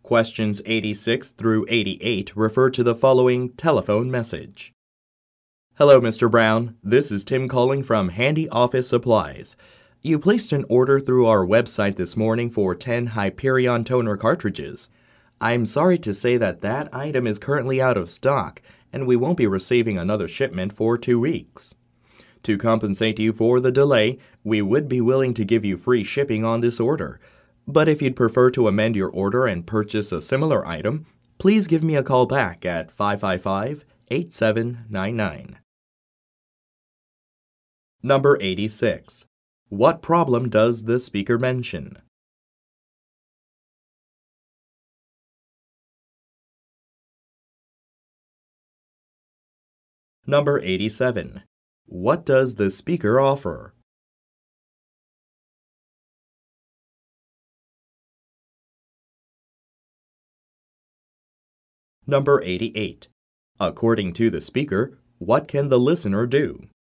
Questions 86 through 88 refer to the following telephone message. Hello, Mr. Brown. This is Tim calling from Handy Office Supplies. You placed an order through our website this morning for 10 Hyperion toner cartridges. I'm sorry to say that item is currently out of stock, and we won't be receiving another shipment for 2 weeks. To compensate you for the delay, we would be willing to give you free shipping on this order. But if you'd prefer to amend your order and purchase a similar item, please give me a call back at 555-8799. Number 86. What problem does the speaker mention? Number 87. What does the speaker offer? Number 88. According to the speaker, what can the listener do?